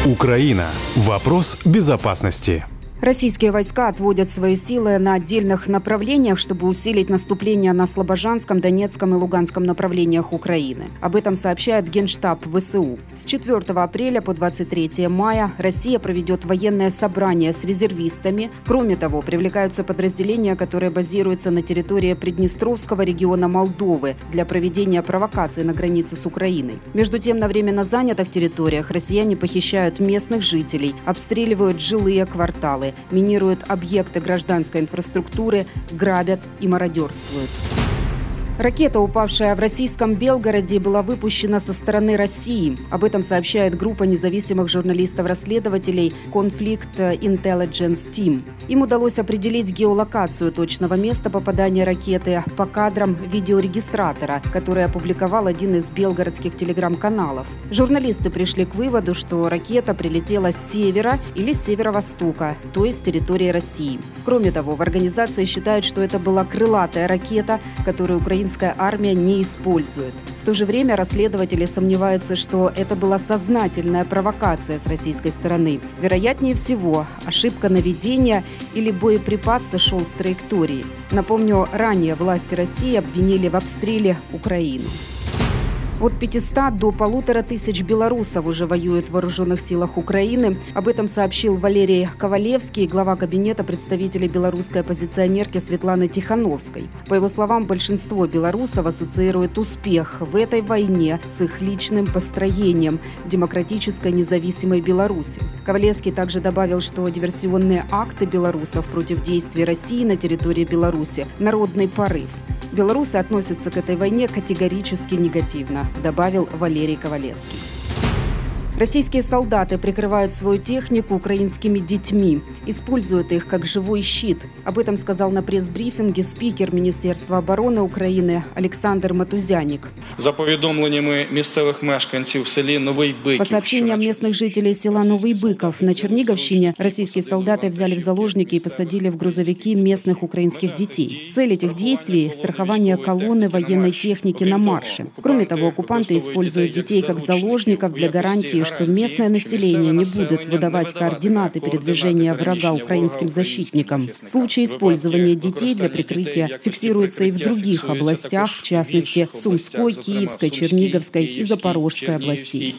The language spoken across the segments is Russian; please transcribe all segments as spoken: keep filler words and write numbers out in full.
Украина. Вопрос безопасности. Российские войска отводят свои силы на отдельных направлениях, чтобы усилить наступление на Слобожанском, Донецком и Луганском направлениях Украины. Об этом сообщает Генштаб ВСУ. С четвёртого апреля по двадцать третье мая Россия проведет военное собрание с резервистами. Кроме того, привлекаются подразделения, которые базируются на территории Приднестровского региона Молдовы для проведения провокаций на границе с Украиной. Между тем, на временно занятых территориях россияне похищают местных жителей, обстреливают жилые кварталы, минируют объекты гражданской инфраструктуры, грабят и мародерствуют. Ракета, упавшая в российском Белгороде, была выпущена со стороны России. Об этом сообщает группа независимых журналистов-расследователей Conflict Intelligence Team. Им удалось определить геолокацию точного места попадания ракеты по кадрам видеорегистратора, который опубликовал один из белгородских телеграм-каналов. Журналисты пришли к выводу, что ракета прилетела с севера или с северо-востока, то есть с территории России. Кроме того, в организации считают, что это была крылатая ракета, которую украинская армия не использует. В то же время расследователи сомневаются, что это была сознательная провокация с российской стороны. Вероятнее всего, ошибка наведения или боеприпас сошел с траектории. Напомню, ранее власти России обвинили в обстреле Украину. От пятисот до полутора тысяч белорусов уже воюют в вооруженных силах Украины. Об этом сообщил Валерий Ковалевский, глава кабинета представителей белорусской оппозиционерки Светланы Тихановской. По его словам, большинство белорусов ассоциирует успех в этой войне с их личным построением демократической независимой Беларуси. Ковалевский также добавил, что диверсионные акты белорусов против действий России на территории Беларуси – народный порыв. Белорусы относятся к этой войне категорически негативно, добавил Валерий Ковалевский. Российские солдаты прикрывают свою технику украинскими детьми, используют их как живой щит. Об этом сказал на пресс-брифинге спикер Министерства обороны Украины Олександр Матузяник. За повідомленнями місцевих мешканців в селі Новий Биків. По сообщениям местных жителей села Новый Быков, на Черниговщине российские солдаты взяли в заложники и посадили в грузовики местных украинских детей. Цель этих действий – страхование колонны военной техники на марше. Кроме того, оккупанты используют детей как заложников для гарантии, что местное население не будет выдавать координаты передвижения врага украинским защитникам. Случаи использования детей для прикрытия фиксируются и в других областях, в частности, Сумской, Киевской, Черниговской и Запорожской областей.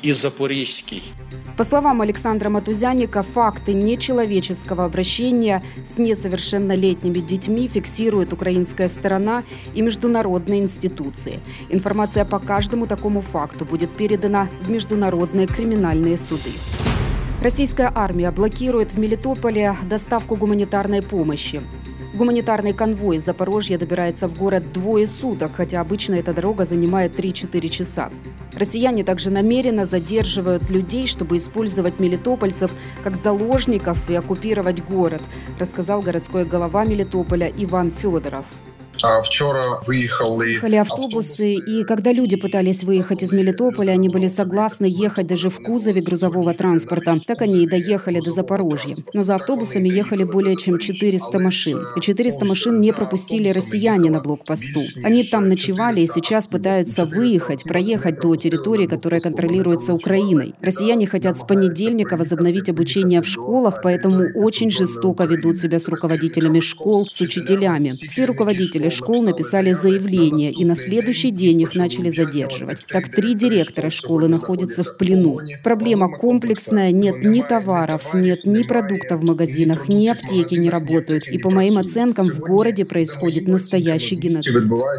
По словам Александра Матузяника, факты нечеловеческого обращения с несовершеннолетними детьми фиксирует украинская сторона и международные институции. Информация по каждому такому факту будет передана в международные криминальные суды. Российская армия блокирует в Мелитополе доставку гуманитарной помощи. Гуманитарный конвой из Запорожья добирается в город двое суток, хотя обычно эта дорога занимает три-четыре часа. Россияне также намеренно задерживают людей, чтобы использовать мелитопольцев как заложников и оккупировать город, рассказал городской голова Мелитополя Иван Федоров. Вчера выехали Ехали автобусы, и когда люди пытались выехать из Мелитополя, они были согласны ехать даже в кузове грузового транспорта. Так они и доехали до Запорожья. Но за автобусами ехали более чем четыреста машин. И четыреста машин не пропустили россияне на блокпосту. Они там ночевали и сейчас пытаются выехать, проехать до территории, которая контролируется Украиной. Россияне хотят с понедельника возобновить обучение в школах, поэтому очень жестоко ведут себя с руководителями школ, с учителями. Все руководители школ написали заявление, и на следующий день их начали задерживать. Так три директора школы находятся в плену. Проблема комплексная, нет ни товаров, нет ни продуктов в магазинах, ни аптеки не работают. И по моим оценкам, в городе происходит настоящий геноцид.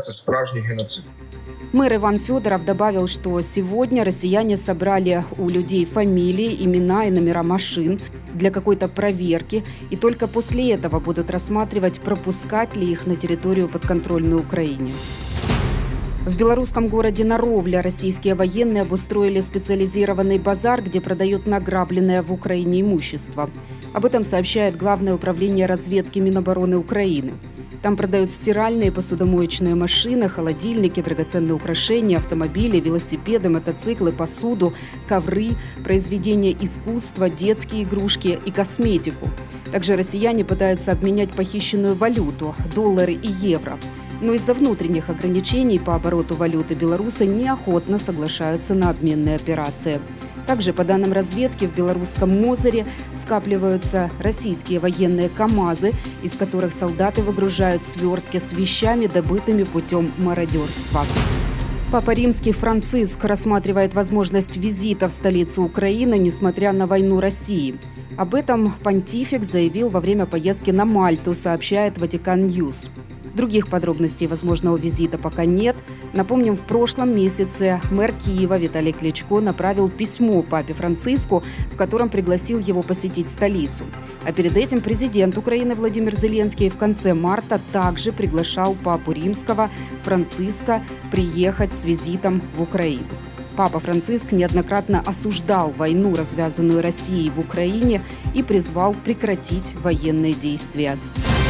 Мэр Иван Федоров добавил, что сегодня россияне собрали у людей фамилии, имена и номера машин для какой-то проверки, и только после этого будут рассматривать, пропускать ли их на территорию подконтрольной Украине. В белорусском городе Наровля российские военные обустроили специализированный базар, где продают награбленное в Украине имущество. Об этом сообщает Главное управление разведки Минобороны Украины. Там продают стиральные и посудомоечные машины, холодильники, драгоценные украшения, автомобили, велосипеды, мотоциклы, посуду, ковры, произведения искусства, детские игрушки и косметику. Также россияне пытаются обменять похищенную валюту – доллары и евро. Но из-за внутренних ограничений по обороту валюты белорусы неохотно соглашаются на обменные операции. Также, по данным разведки, в белорусском Мозыре скапливаются российские военные КАМАЗы, из которых солдаты выгружают свертки с вещами, добытыми путем мародерства. Папа Римский Франциск рассматривает возможность визита в столицу Украины, несмотря на войну России. Об этом понтифик заявил во время поездки на Мальту, сообщает Ватикан Ньюс. Других подробностей возможного визита пока нет. Напомним, в прошлом месяце мэр Киева Виталий Кличко направил письмо папе Франциску, в котором пригласил его посетить столицу. А перед этим президент Украины Владимир Зеленский в конце марта также приглашал папу Римского Франциска приехать с визитом в Украину. Папа Франциск неоднократно осуждал войну, развязанную Россией в Украине, и призвал прекратить военные действия.